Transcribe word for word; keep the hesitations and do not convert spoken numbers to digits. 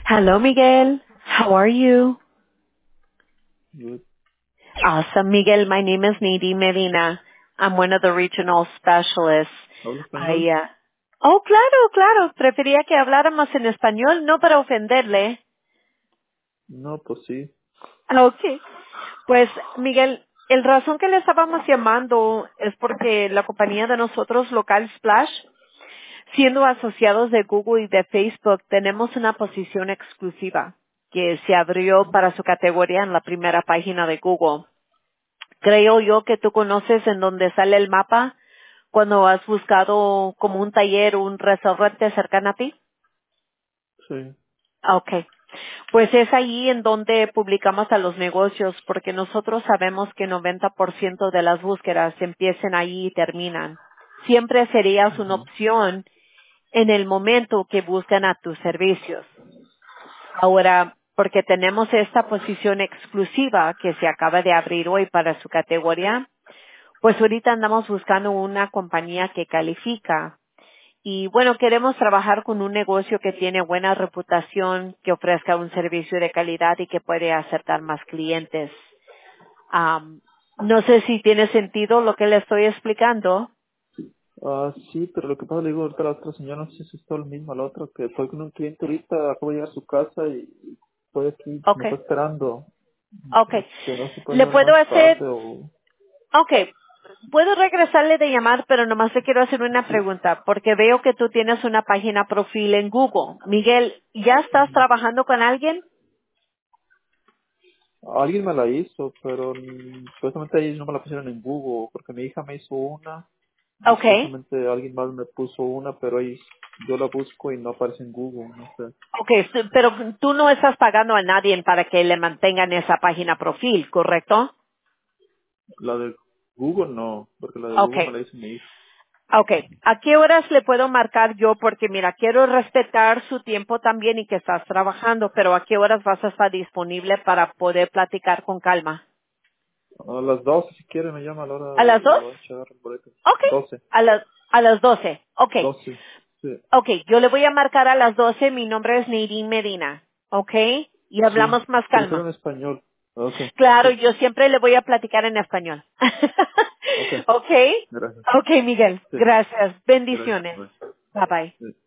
Hello, Miguel. How are you? Good. Awesome, Miguel. My name is Nadine Medina. I'm one of the regional specialists. ¿Habla I, español? uh, oh, claro, claro. Prefería que habláramos en español, no para ofenderle. No, pues sí. Okay. Pues, Miguel, el razón que le estábamos llamando es porque la compañía de nosotros, Local Splash, siendo asociados de Google y de Facebook, tenemos una posición exclusiva que se abrió para su categoría en la primera página de Google. Creo yo que tú conoces en donde sale el mapa cuando has buscado como un taller, un restaurante cercano a ti. Sí. Okay. Pues es ahí en donde publicamos a los negocios porque nosotros sabemos que noventa por ciento de las búsquedas empiezan ahí y terminan. Siempre serías una Ujú. opción en el momento que buscan a tus servicios. Ahora, porque tenemos esta posición exclusiva que se acaba de abrir hoy para su categoría, pues ahorita andamos buscando una compañía que califica. Y bueno, queremos trabajar con un negocio que tiene buena reputación, que ofrezca un servicio de calidad y que puede aceptar más clientes. Am, no sé si tiene sentido lo que le estoy explicando. Ah, sí, pero lo que pasa, le digo ahorita a la otra señora, no sé si es todo lo mismo, a la otra, que estoy con un cliente ahorita, acabo de llegar a su casa y y estoy aquí, me está Okay, esperando. okay. Este, no se puede Le llamar puedo más hacer, tarde o... okay, puedo regresarle de llamar, pero nomás le quiero hacer una Sí. pregunta, porque veo que tú tienes una página profil en Google. Miguel, ¿ya estás Ujú. trabajando con alguien? Alguien me la hizo, pero mm, supuestamente ellos no me la pusieron en Google, porque mi hija me hizo una, y Okay. supuestamente alguien más me puso una, pero ahí yo la busco y no aparece en Google, no sé. Okay, s- pero tú no estás pagando a nadie para que le mantengan esa página profil, ¿correcto? La de Google no, porque la de Google me Okay, la hizo mi hija. okay. ¿A qué horas le puedo marcar yo? Porque mira, quiero respetar su tiempo también y que estás trabajando, pero ¿a qué horas vas a estar disponible para poder platicar con calma? A las doce si quiere me llama a la ¿A hora las del dos? lunch, agarra el boleto. Okay. doce A las, a las doce. Okay. doce sí. Okay, yo le voy a marcar a las doce. Mi nombre es Nadine Medina. Okay. Y Sí, hablamos más prefiero calma. en español. Ok, Claro, sí. yo siempre le voy a platicar en español. Ok, ¿Ok? gracias. Ok, Miguel. Sí, Gracias. gracias. Bendiciones. Bye. Bye bye. Sí.